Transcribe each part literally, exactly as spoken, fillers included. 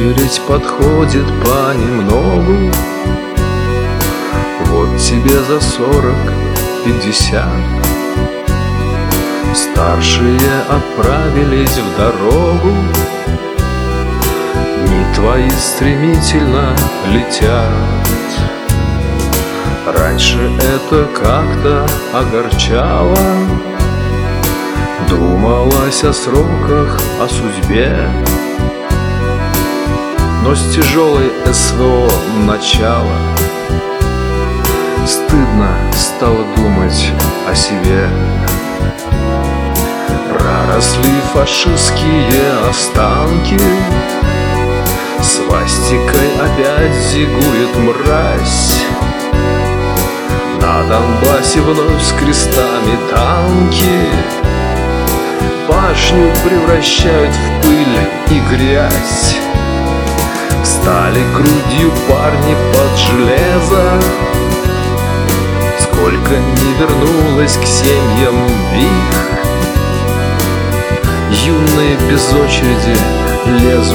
Очередь подходит понемногу. Вот тебе за сорок, пятьдесят. Старшие отправились в дорогу. Дни твои стремительно летят. Раньше это как-то огорчало. Думалось о сроках, о судьбе. Но с тяжелой СВО начала стыдно стало думать о себе. Проросли фашистские останки. Свастикой опять зигует мразь. На Донбассе вновь с крестами танки башню превращают в пыль и грязь. Встали грудью парни под железо. Сколько не вернулось к семьям их. Юные без очереди лезут.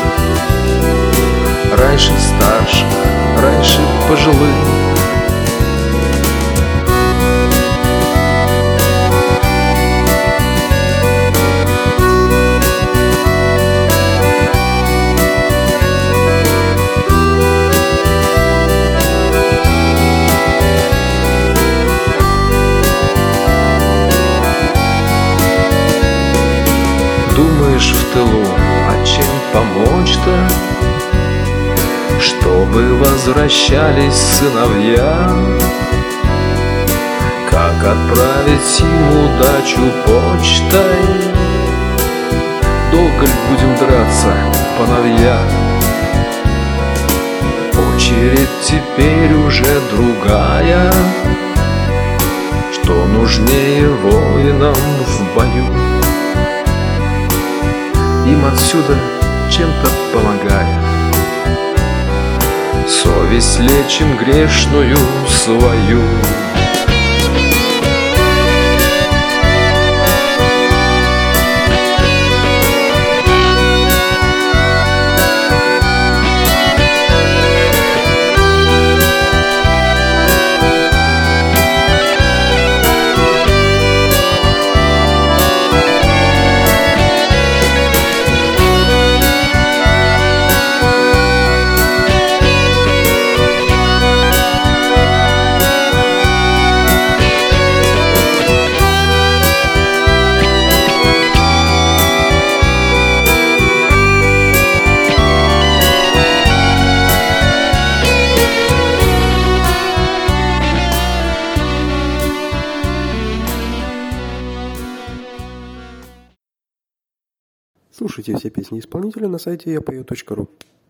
Раньше старших, раньше пожилых. Думаешь в тылу, а чем помочь-то? Чтобы возвращались сыновья. Как отправить им удачу почтой? Долго ли будем драться, пановья? Очередь теперь уже другая. Что нужнее воинам в бою? Им отсюда чем-то помогая. Совесть лечим грешную свою. Слушайте все песни исполнителя на сайте я пою точка ру.